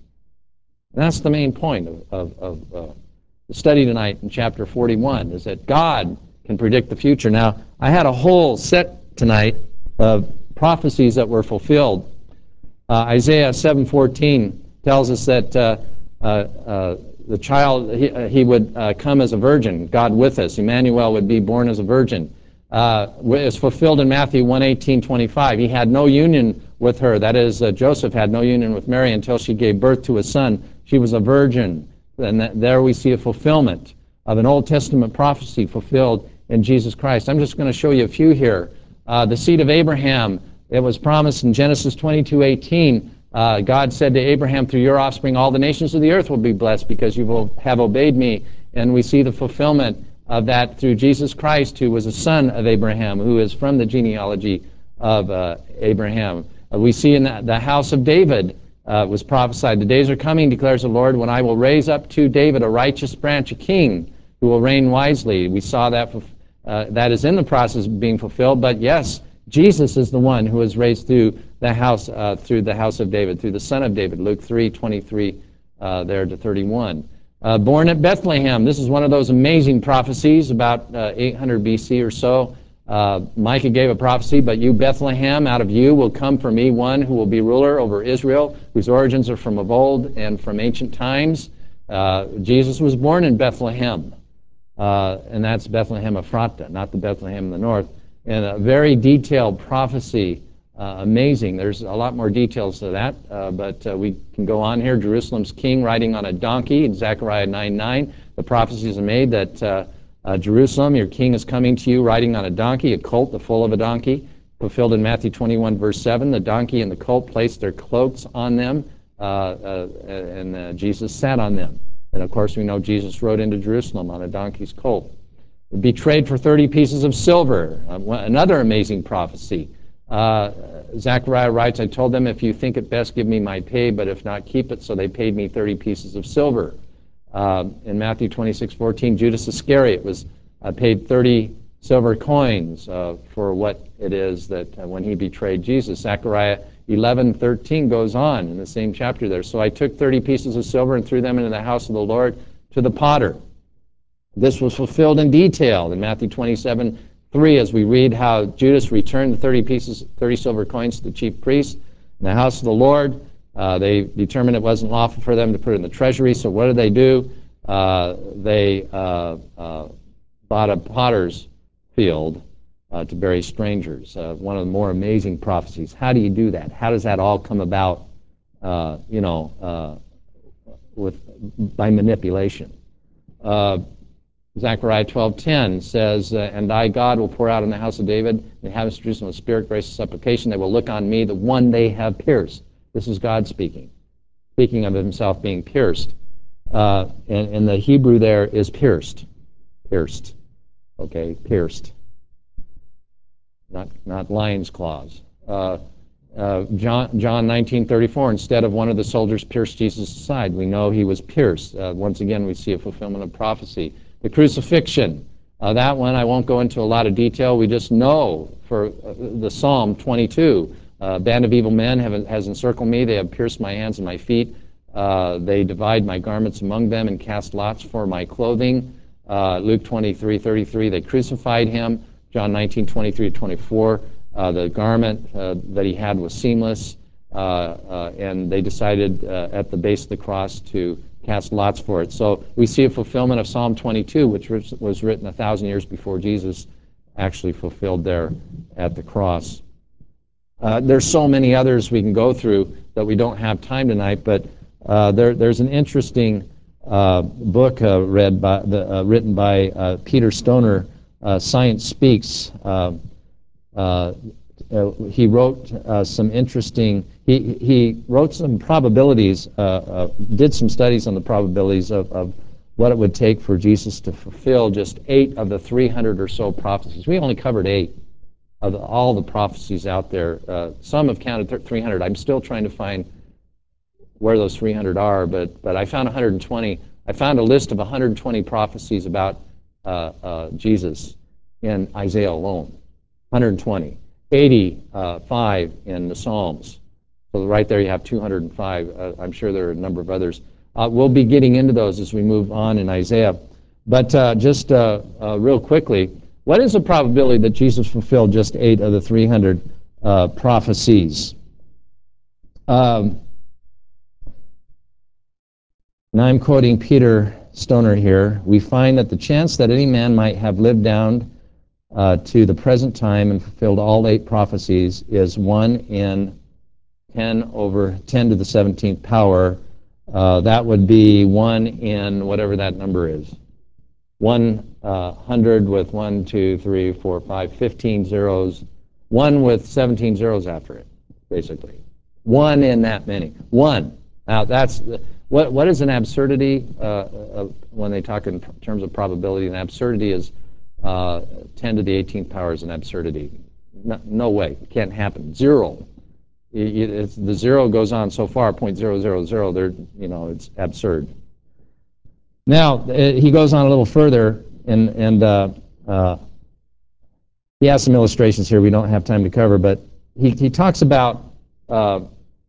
And that's the main point of, of, of uh, the study tonight in chapter forty-one, is that God can predict the future. Now, I had a whole set tonight of prophecies that were fulfilled. Uh, Isaiah seven fourteen tells us that uh, uh, uh, the child, he, uh, he would uh, come as a virgin, God with us. Emmanuel would be born as a virgin. Uh, it's fulfilled in Matthew one eighteen twenty-five. He had no union with her. That is, uh, Joseph had no union with Mary until she gave birth to a son. She was a virgin. And that, there we see a fulfillment of an Old Testament prophecy fulfilled in Jesus Christ. I'm just going to show you a few here. Uh, the seed of Abraham, it was promised in Genesis twenty-two eighteen. Uh, God said to Abraham, through your offspring, all the nations of the earth will be blessed because you will have obeyed me. And we see the fulfillment of that through Jesus Christ, who was a son of Abraham, who is from the genealogy of uh, Abraham. Uh, we see in the, the house of David uh, was prophesied, the days are coming, declares the Lord, when I will raise up to David a righteous branch, a king, who will reign wisely. We saw that uh, that is in the process of being fulfilled, but yes, Jesus is the one who is raised through the house, uh, through the house of David, through the son of David, Luke three twenty-three uh, there to thirty-one. Uh, born at Bethlehem. This is one of those amazing prophecies about uh, eight hundred B C or so. Uh, Micah gave a prophecy, but you, Bethlehem, out of you will come for me one who will be ruler over Israel, whose origins are from of old and from ancient times. Uh, Jesus was born in Bethlehem, uh, and that's Bethlehem Ephrata, not the Bethlehem in the north. And a very detailed prophecy. Uh, amazing. There's a lot more details to that, uh, but uh, we can go on here. Jerusalem's king riding on a donkey in Zechariah nine nine. The prophecies are made that uh, uh, Jerusalem, your king is coming to you riding on a donkey, a colt, the foal of a donkey. Fulfilled in Matthew twenty-one, verse seven. The donkey and the colt placed their cloaks on them, uh, uh, and uh, Jesus sat on them. And of course, we know Jesus rode into Jerusalem on a donkey's colt. Betrayed for thirty pieces of silver. Uh, another amazing prophecy. Uh, Zechariah writes, I told them, if you think it best, give me my pay, but if not, keep it. So they paid me thirty pieces of silver. Uh, in Matthew twenty-six fourteen, Judas Iscariot was uh, paid thirty silver coins uh, for what it is that uh, when he betrayed Jesus. Zechariah eleven thirteen goes on in the same chapter there. So I took thirty pieces of silver and threw them into the house of the Lord to the potter. This was fulfilled in detail in Matthew twenty-seven three, as we read how Judas returned the thirty pieces, thirty silver coins to the chief priests in the house of the Lord. Uh, they determined it wasn't lawful for them to put it in the treasury, so what did they do? Uh, they uh, uh, bought a potter's field uh, to bury strangers. Uh, one of the more amazing prophecies. How do you do that? How does that all come about, uh, you know, uh, with by manipulation? Uh, Zechariah twelve ten says, uh, and I, God, will pour out in the house of David and the inhabitants of Jerusalem with spirit, grace, and supplication. They will look on me, the one they have pierced. This is God speaking, speaking of himself being pierced. Uh, and, and the Hebrew there is pierced, pierced, okay, pierced, not not lion's claws. Uh, Uh, John, John nineteen thirty-four, instead of one of the soldiers pierced Jesus' side. We know he was pierced. Uh, once again, we see a fulfillment of prophecy. The crucifixion, uh, that one I won't go into a lot of detail. We just know for uh, the Psalm twenty-two, uh, a band of evil men have, has encircled me. They have pierced my hands and my feet. Uh, they divide my garments among them and cast lots for my clothing. Uh, Luke twenty-three thirty-three, they crucified him. John nineteen twenty-three to twenty-four, uh, the garment uh, that he had was seamless, uh, uh, and they decided uh, at the base of the cross to cast lots for it. So we see a fulfillment of Psalm twenty-two, which was written a thousand years before Jesus actually fulfilled there at the cross. Uh, there's so many others we can go through that we don't have time tonight, but uh, there, there's an interesting uh, book uh, read by the, uh, written by uh, Peter Stoner, uh, Science Speaks. Uh, uh, uh, he wrote uh, some interesting, he, he wrote some probabilities, uh, uh, did some studies on the probabilities of, of what it would take for Jesus to fulfill just eight of the three hundred or so prophecies. We only covered eight of the, all the prophecies out there. Uh, some have counted three hundred. I'm still trying to find where those three hundred are, but but I found one hundred twenty. I found a list of one hundred twenty prophecies about uh, uh, Jesus in Isaiah alone. one hundred twenty. eighty-five in the Psalms. So right there you have two hundred five. Uh, I'm sure there are a number of others. Uh, we'll be getting into those as we move on in Isaiah. But uh, just uh, uh, real quickly, what is the probability that Jesus fulfilled just eight of the three hundred uh, prophecies? Um, Now I'm quoting Peter Stoner here. We find that the chance that any man might have lived down uh, to the present time and fulfilled all eight prophecies is one in ten over ten to the seventeenth power. Uh, that would be one in whatever that number is. one uh, hundred with one, two, three, four, five, fifteen zeros. One with seventeen zeros after it, basically. One in that many. One. Now that's... The, What, what is an absurdity uh, uh, when they talk in terms of probability? An absurdity is uh, ten to the eighteenth power is an absurdity. No, no way. It can't happen. Zero. It, it's, the zero goes on so far, zero point zero zero zero, they're, you know, it's absurd. Now, it, he goes on a little further, and, and uh, uh, he has some illustrations here we don't have time to cover, but he, he talks about uh,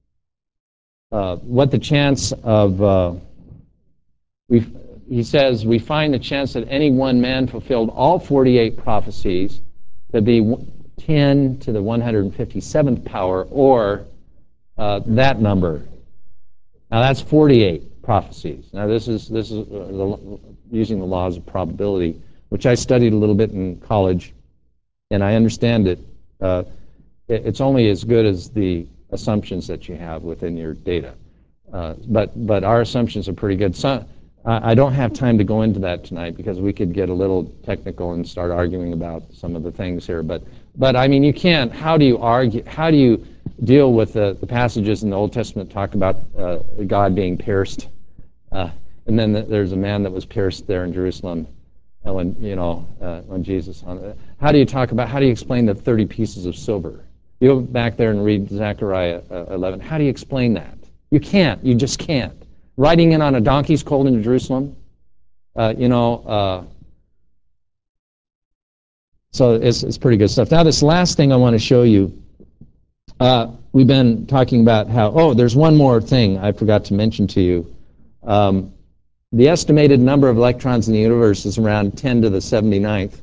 Uh, what the chance of, uh, we, he says, we find the chance that any one man fulfilled all forty-eight prophecies to be ten to the one hundred fifty-seventh power, or uh, that number. Now that's forty-eight prophecies. Now this is, this is uh, the, using the laws of probability, which I studied a little bit in college, and I understand it. Uh, it it's only as good as the assumptions that you have within your data. Uh, but but our assumptions are pretty good. So, I, I don't have time to go into that tonight because we could get a little technical and start arguing about some of the things here. But but I mean, you can't. How do you argue? How do you deal with the, the passages in the Old Testament that talk about uh, God being pierced, uh, and then the, there's a man that was pierced there in Jerusalem uh, when you know uh, when Jesus. On, how do you talk about? How do you explain the thirty pieces of silver? You go back there and read Zechariah uh, eleven. How do you explain that? You can't. You just can't. Riding in on a donkey's colt into Jerusalem, uh, you know. Uh, so it's, it's pretty good stuff. Now, this last thing I want to show you, uh, we've been talking about how, oh, there's one more thing I forgot to mention to you. Um, the estimated number of electrons in the universe is around ten to the seventy-ninth.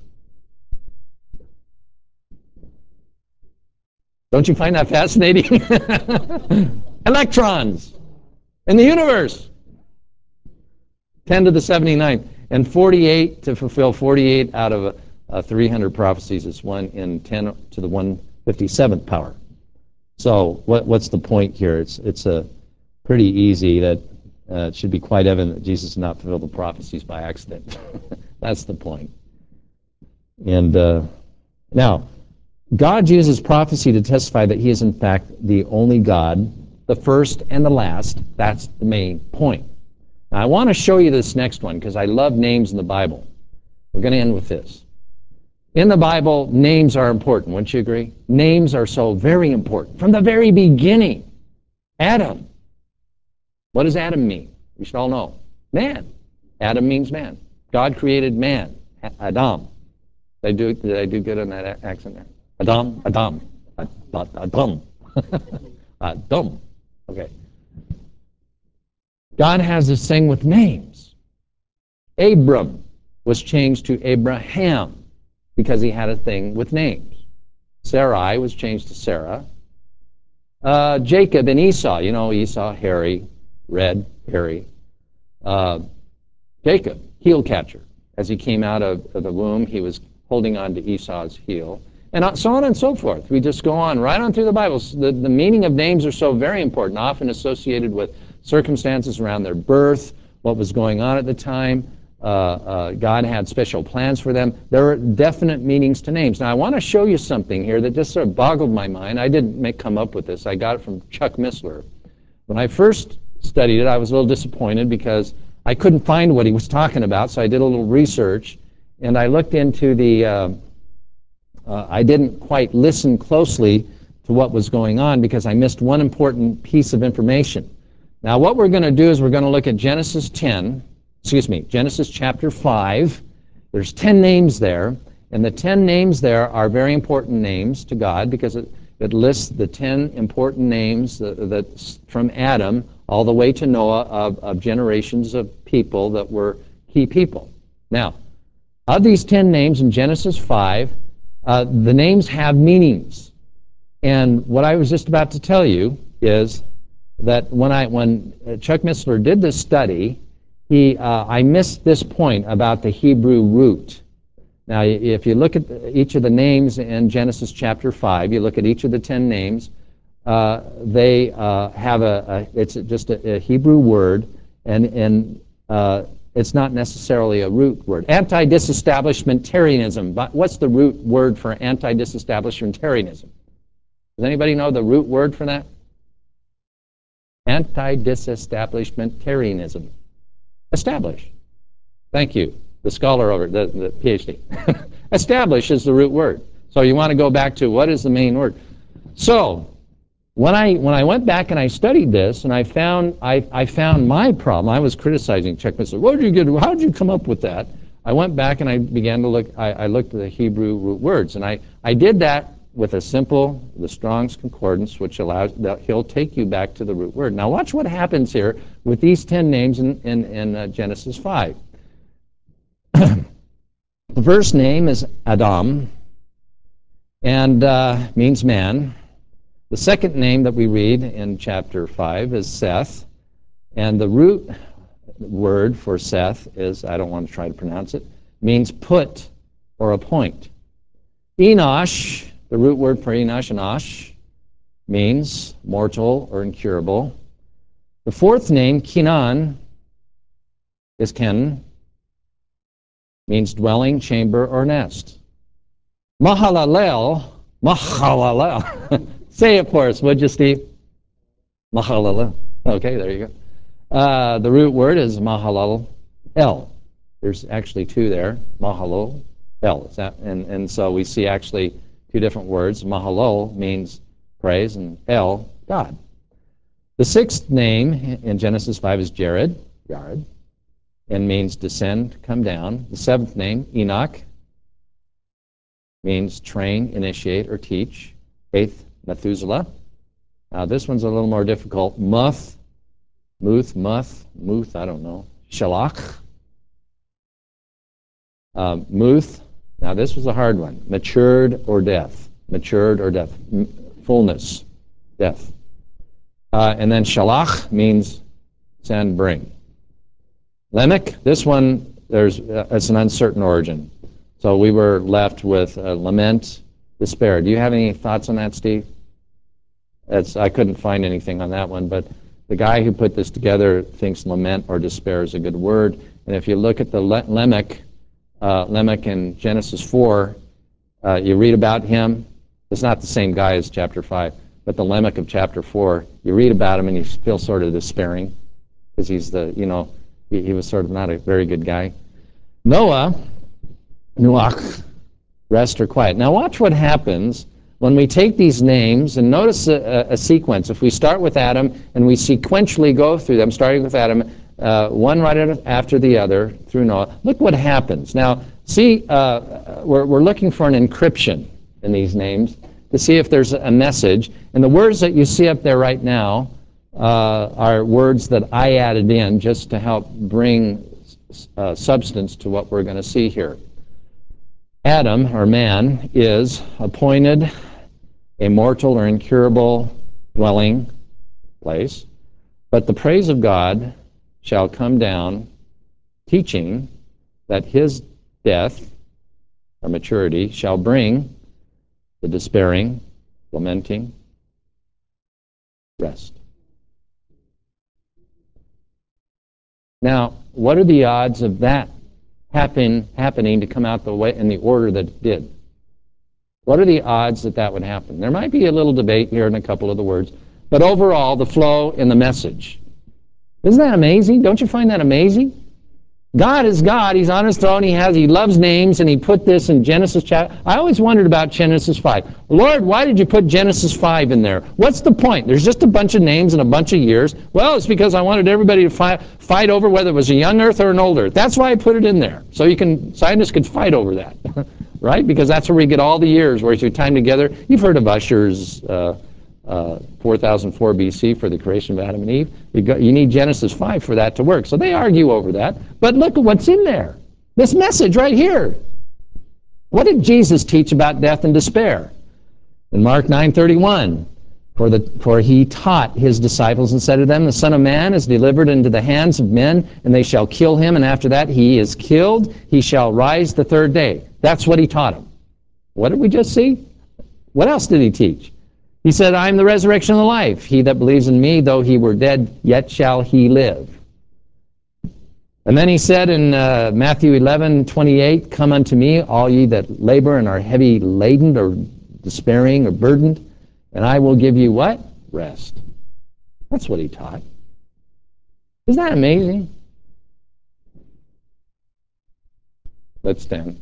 Don't you find that fascinating? Electrons in the universe. ten to the seventy-ninth. And forty-eight, to fulfill forty-eight out of uh, three hundred prophecies is one in ten to the one hundred fifty-seventh power. So what, what's the point here? It's, it's a pretty easy that uh, it should be quite evident that Jesus did not fulfill the prophecies by accident. That's the point. And uh, now, God uses prophecy to testify that he is in fact the only God, the first and the last. That's the main point. Now, I want to show you this next one because I love names in the Bible. We're going to end with this. In the Bible, names are important. Wouldn't you agree? Names are so very important. From the very beginning, Adam. What does Adam mean? We should all know. Man. Adam means man. God created man. Adam. Did I do, did I do good on that accent there? Adam, Adam, Adam, Adam. Okay. God has this thing with names. Abram was changed to Abraham because he had a thing with names. Sarai was changed to Sarah. Uh, Jacob and Esau, you know, Esau, hairy, red, hairy. Uh, Jacob, heel catcher. As he came out of, of the womb, he was holding on to Esau's heel. And so on and so forth. We just go on right on through the Bible. The, the meaning of names are so very important, often associated with circumstances around their birth, what was going on at the time. Uh, uh, God had special plans for them. There are definite meanings to names. Now, I want to show you something here that just sort of boggled my mind. I didn't make, come up with this. I got it from Chuck Missler. When I first studied it, I was a little disappointed because I couldn't find what he was talking about, so I did a little research, and I looked into the... Uh, Uh, I didn't quite listen closely to what was going on because I missed one important piece of information. Now, what we're going to do is we're going to look at Genesis ten, excuse me, Genesis chapter five. There's ten names there, and the ten names there are very important names to God because it, it lists the ten important names that, that from Adam all the way to Noah of, of generations of people that were key people. Now, of these ten names in Genesis five, Uh, the names have meanings. And what I was just about to tell you is that when I when Chuck Missler did this study, he uh, I missed this point about the Hebrew root. Now, if you look at each of the names in Genesis chapter five, you look at each of the ten names, uh, they uh, have a, a it's just a, a Hebrew word, and and uh, it's not necessarily a root word. Anti-disestablishmentarianism. But what's the root word for anti-disestablishmentarianism? Does anybody know the root word for that? Anti-disestablishmentarianism. Establish. Thank you. The scholar over, the, the PhD. Establish is the root word. So you want to go back to what is the main word. So When I when I went back and I studied this, and I found I, I found my problem. I was criticizing Chuck Missler. What did you get? How did you come up with that? I went back and I began to look. I, I looked at the Hebrew root words, and I, I did that with a simple, the Strong's Concordance, which allows that he'll take you back to the root word. Now watch what happens here with these ten names in in, in uh, Genesis five. The first name is Adam, and uh, means man. The second name that we read in chapter five is Seth, and the root word for Seth is, I don't want to try to pronounce it, means put or appoint. Enosh, the root word for Enosh, Enosh, means mortal or incurable. The fourth name, Kenan, is Ken, means dwelling, chamber, or nest. Mahalalel, Mahalalel, say it for us, would you, Steve? Mahalalel. Okay, there you go. Uh, the root word is Mahalal El. There's actually two there, Mahalal El. Is that, and, and so we see actually two different words. Mahalal means praise, and El, God. The sixth name in Genesis five is Jared, Jared, and means descend, come down. The seventh name, Enoch, means train, initiate, or teach. Eighth, Methuselah. Now this one's a little more difficult. Muth, Muth, Muth, Muth, I don't know. Shalach. Uh, Muth, now this was a hard one. Matured or death. Matured or death. M- fullness, death. Uh, and then Shalach means send, bring. Lamech, this one, there's uh, it's an uncertain origin. So we were left with uh, lament, despair. Do you have any thoughts on that, Steve? That's, I couldn't find anything on that one, but the guy who put this together thinks lament or despair is a good word. And if you look at the Le- Lamech, uh, Lamech in Genesis four, uh, you read about him. It's not the same guy as chapter five, but the Lamech of chapter four, you read about him and you feel sort of despairing because he's the, you know, he, he was sort of not a very good guy. Noah, Noach, rest or quiet. Now watch what happens when we take these names, and notice a, a, a sequence. If we start with Adam and we sequentially go through them, starting with Adam, uh, one right after the other through Noah, look what happens. Now, see, uh, we're, we're looking for an encryption in these names to see if there's a message. And the words that you see up there right now uh, are words that I added in just to help bring uh, substance to what we're going to see here. Adam, or man, is appointed a mortal or incurable dwelling place, but the praise of God shall come down, teaching that his death or maturity shall bring the despairing, lamenting, rest. Now, what are the odds of that happen, happening to come out the way in the order that it did? What are the odds that that would happen? There might be a little debate here in a couple of the words, but overall, the flow in the message. Isn't that amazing? Don't you find that amazing? God is God. He's on his throne. He has. He loves names, and he put this in Genesis chapter. I always wondered about Genesis five. Lord, why did you put Genesis five in there? What's the point? There's just a bunch of names and a bunch of years. Well, it's because I wanted everybody to fight, fight over whether it was a young Earth or an old Earth. That's why I put it in there, so you can scientists could fight over that, right? Because that's where we get all the years where you time together. You've heard of Ussher's uh, uh, four thousand four B C for the creation of Adam and Eve. You, got, you need Genesis five for that to work. So they argue over that. But look at what's in there. This message right here. What did Jesus teach about death and despair? In Mark nine thirty-one, for, the, for he taught his disciples and said to them, the Son of Man is delivered into the hands of men, and they shall kill him, and after that he is killed, he shall rise the third day. That's what he taught them. What did we just see? What else did he teach? He said, I am the resurrection and the life. He that believes in me, though he were dead, yet shall he live. And then he said in uh, Matthew eleven twenty-eight, come unto me, all ye that labor and are heavy laden or despairing or burdened, and I will give you what? Rest. That's what he taught. Isn't that amazing? Let's stand.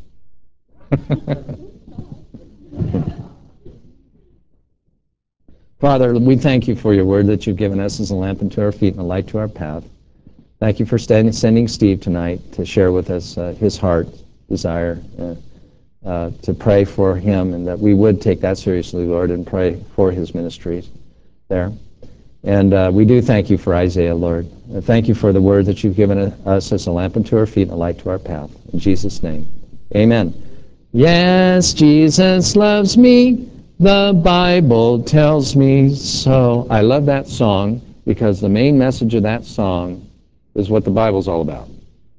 Father, we thank you for your word that you've given us as a lamp unto our feet and a light to our path. Thank you for stand, sending Steve tonight to share with us uh, his heart desire uh, uh, to pray for him, and that we would take that seriously, Lord, and pray for his ministries there. And uh, we do thank you for Isaiah, Lord. Uh, thank you for the word that you've given us as a lamp unto our feet and a light to our path. In Jesus' name, amen. Yes, Jesus loves me. The Bible tells me so. I love that song because the main message of that song is what the Bible's all about.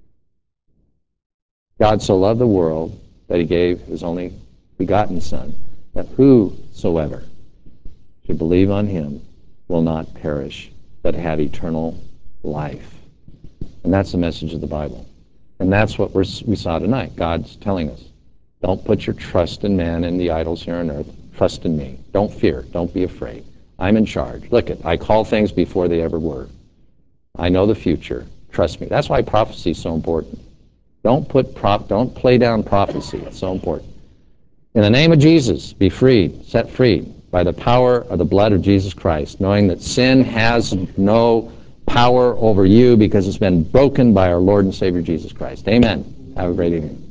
God so loved the world that he gave his only begotten Son, that whosoever should believe on him will not perish, but have eternal life. And that's the message of the Bible. And that's what we're, we saw tonight. God's telling us, don't put your trust in man and the idols here on earth. Trust in me. Don't fear. Don't be afraid. I'm in charge. Look, it. I call things before they ever were. I know the future. Trust me. That's why prophecy is so important. Don't put prop. Don't play down prophecy. It's so important. In the name of Jesus, be freed, set free by the power of the blood of Jesus Christ, knowing that sin has no power over you because it's been broken by our Lord and Savior Jesus Christ. Amen. Have a great evening.